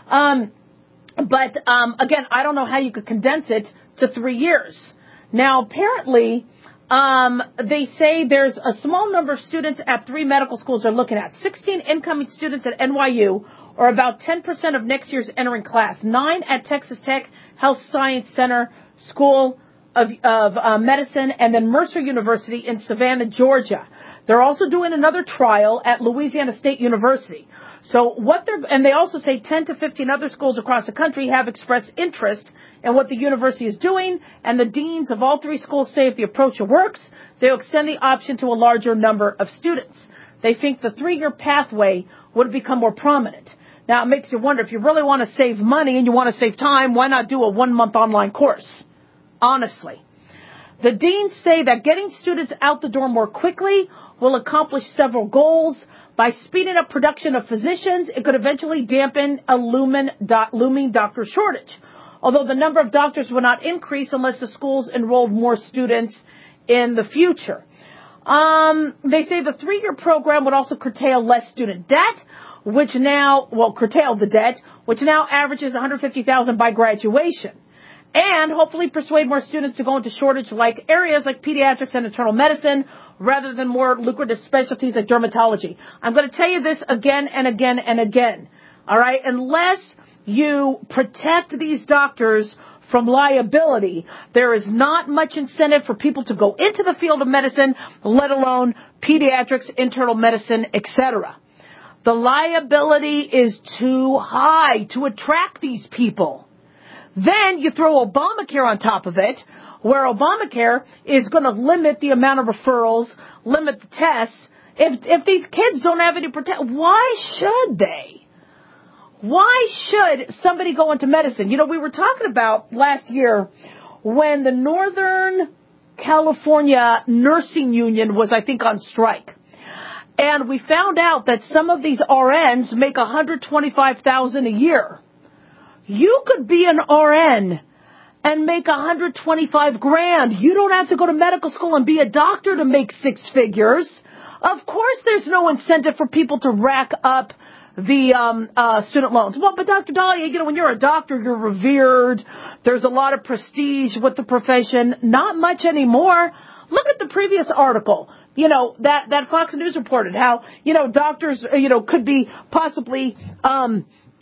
But again, I don't know how you could condense it to 3 years. Now, apparently, they say there's a small number of students at 3 medical schools they're looking at. 16 incoming students at NYU, or about 10% of next year's entering class. 9 at Texas Tech Health Science Center School of Medicine, and then Mercer University in Savannah, Georgia. They're also doing another trial at Louisiana State University. So and they also say 10 to 15 other schools across the country have expressed interest in what the university is doing, and the deans of all 3 schools say if the approach works, they'll extend the option to a larger number of students. They think the 3-year pathway would become more prominent. Now, it makes you wonder, if you really want to save money and you want to save time, why not do a 1-month online course? Honestly. The deans say that getting students out the door more quickly will accomplish several goals. By speeding up production of physicians, it could eventually dampen a looming doctor shortage, although the number of doctors will not increase unless the schools enroll more students in the future. They say the 3-year program would also curtail less student debt, curtail the debt, which now averages $150,000 by graduation, and hopefully persuade more students to go into shortage-like areas like pediatrics and internal medicine rather than more lucrative specialties like dermatology. I'm going to tell you this again and again and again. All right? Unless you protect these doctors from liability, there is not much incentive for people to go into the field of medicine, let alone pediatrics, internal medicine, etc. The liability is too high to attract these people. Then you throw Obamacare on top of it, where Obamacare is going to limit the amount of referrals, limit the tests. If these kids don't have any protection, why should they? Why should somebody go into medicine? You know, we were talking about last year when the Northern California Nursing Union was, I think, on strike. And we found out that some of these RNs make $125,000 a year. You could be an RN and make $125,000. You don't have to go to medical school and be a doctor to make 6 figures. Of course, there's no incentive for people to rack up the student loans. Well, but Dr. Dahlia, you know, when you're a doctor, you're revered. There's a lot of prestige with the profession. Not much anymore. Look at the previous article. You know, that Fox News reported how, you know, doctors, you know, could be possibly, or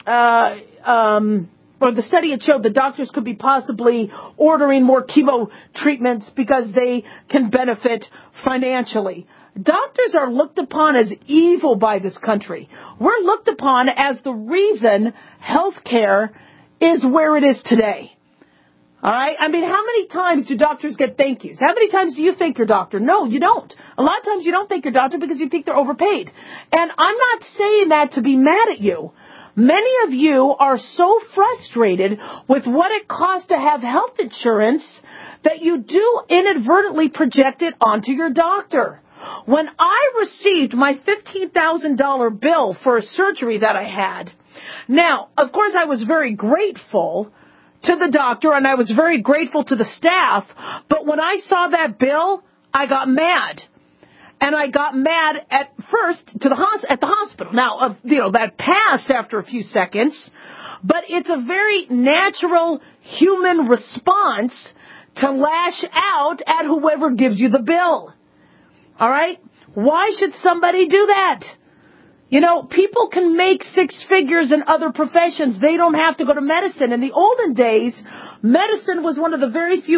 the study had showed that doctors could be possibly ordering more chemo treatments because they can benefit financially. Doctors are looked upon as evil by this country. We're looked upon as the reason healthcare is where it is today. All right? I mean, how many times do doctors get thank yous? How many times do you thank your doctor? No, you don't. A lot of times you don't thank your doctor because you think they're overpaid. And I'm not saying that to be mad at you. Many of you are so frustrated with what it costs to have health insurance that you do inadvertently project it onto your doctor. When I received my $15,000 bill for a surgery that I had, now, of course, I was very grateful to the doctor and I was very grateful to the staff, but when I saw that bill, I got mad. And I got mad at first at the hospital. Now, that passed after a few seconds, but it's a very natural human response to lash out at whoever gives you the bill. All right? Why should somebody do that? People can make six figures in other professions. They don't have to go to medicine. In the olden days, medicine was one of the very few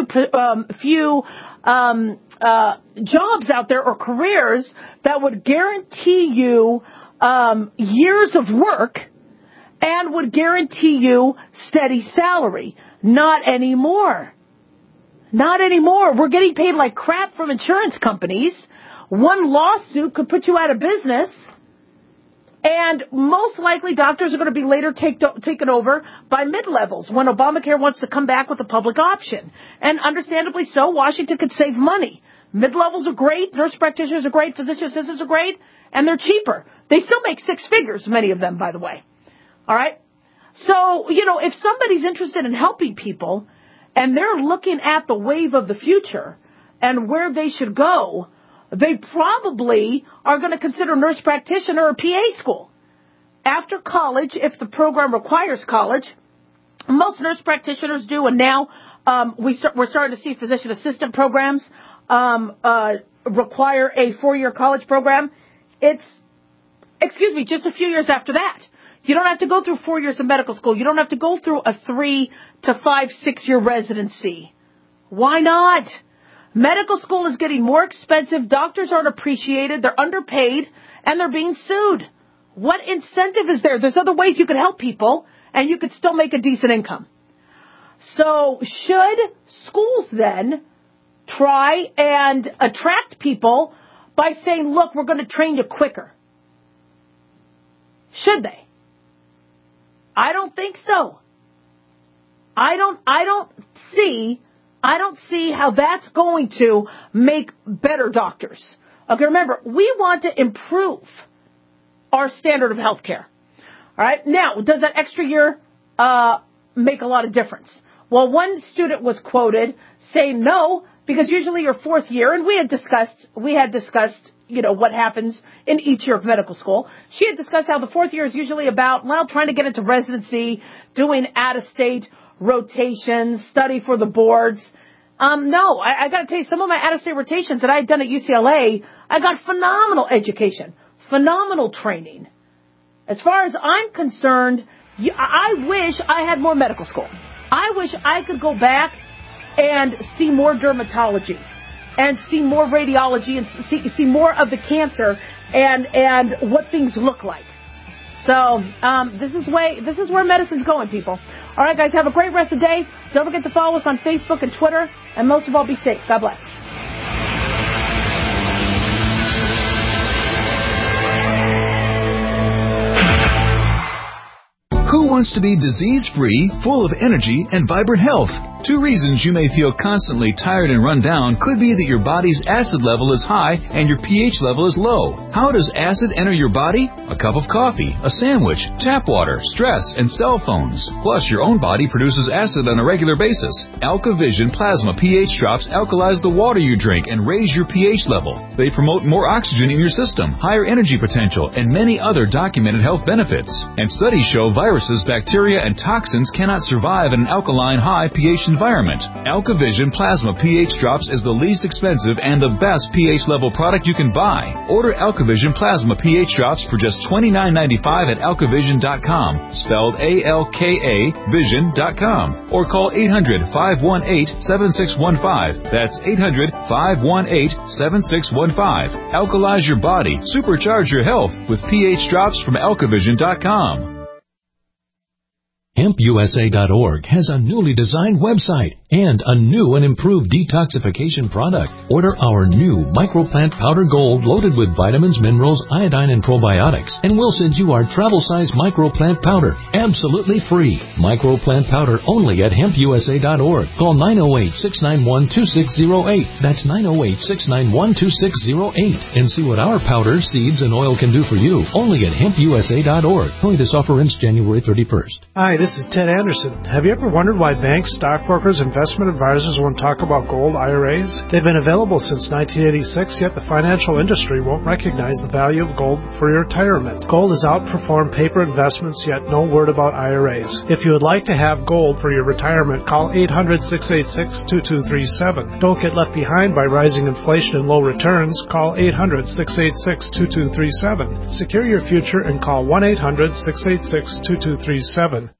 jobs out there or careers that would guarantee you years of work and would guarantee you steady salary. Not anymore. Not anymore. We're getting paid like crap from insurance companies. One lawsuit could put you out of business. And most likely doctors are going to be later taken over by mid-levels when Obamacare wants to come back with a public option. And understandably so, Washington could save money. Mid-levels are great, nurse practitioners are great, physician assistants are great, and they're cheaper. They still make six figures, many of them, by the way. All right? So, if somebody's interested in helping people and they're looking at the wave of the future and where they should go, they probably are going to consider nurse practitioner or PA school. After college, if the program requires college, most nurse practitioners do, and now we're starting to see physician assistant programs require a 4-year college program. It's, just a few years after that. You don't have to go through 4 years of medical school. You don't have to go through a 3 to 5, 6-year residency. Why not? Medical school is getting more expensive. Doctors aren't appreciated. They're underpaid, and they're being sued. What incentive is there? There's other ways you could help people, and you could still make a decent income. So should schools then try and attract people by saying, look, we're going to train you quicker? Should they? I don't think so. I don't see how that's going to make better doctors. Okay, remember, we want to improve our standard of health care. All right, now, does that extra year make a lot of difference? Well, one student was quoted saying no, because usually your fourth year, and we had discussed, what happens in each year of medical school. She had discussed how the fourth year is usually about, trying to get into residency, doing out-of-state rotations, study for the boards. No, I got to tell you, some of my out-of-state rotations that I had done at UCLA, I got phenomenal education, phenomenal training. As far as I'm concerned, I wish I had more medical school. I wish I could go back and see more dermatology and see more radiology and see more of the cancer and what things look like. So this is where medicine's going, people. All right, guys, have a great rest of the day. Don't forget to follow us on Facebook and Twitter. And most of all, be safe. God bless. Who wants to be disease-free, full of energy, and vibrant health? 2 reasons you may feel constantly tired and run down could be that your body's acid level is high and your pH level is low. How does acid enter your body? A cup of coffee, a sandwich, tap water, stress, and cell phones. Plus, your own body produces acid on a regular basis. AlkaVision Plasma pH drops alkalize the water you drink and raise your pH level. They promote more oxygen in your system, higher energy potential, and many other documented health benefits. And studies show viruses, bacteria, and toxins cannot survive in an alkaline high pH environment. AlkaVision Plasma pH Drops is the least expensive and the best pH level product you can buy. Order AlkaVision Plasma pH Drops for just $29.95 at alkavision.com, spelled A-L-K-A vision.com, or call 800-518-7615. That's 800-518-7615. Alkalize your body, supercharge your health with pH Drops from alkavision.com. HempUSA.org has a newly designed website and a new and improved detoxification product. Order our new Microplant Powder Gold loaded with vitamins, minerals, iodine, and probiotics, and we'll send you our travel-size Microplant Powder absolutely free. Microplant Powder only at HempUSA.org. Call 908-691-2608. That's 908-691-2608. And see what our powder, seeds, and oil can do for you only at HempUSA.org. Only this offer ends January 31st. Hi, this is Ted Anderson. Have you ever wondered why banks, stockbrokers, and investment advisors won't talk about gold IRAs? They've been available since 1986, yet the financial industry won't recognize the value of gold for your retirement. Gold has outperformed paper investments, yet no word about IRAs. If you would like to have gold for your retirement, call 800-686-2237. Don't get left behind by rising inflation and low returns. Call 800-686-2237. Secure your future and call 1-800-686-2237.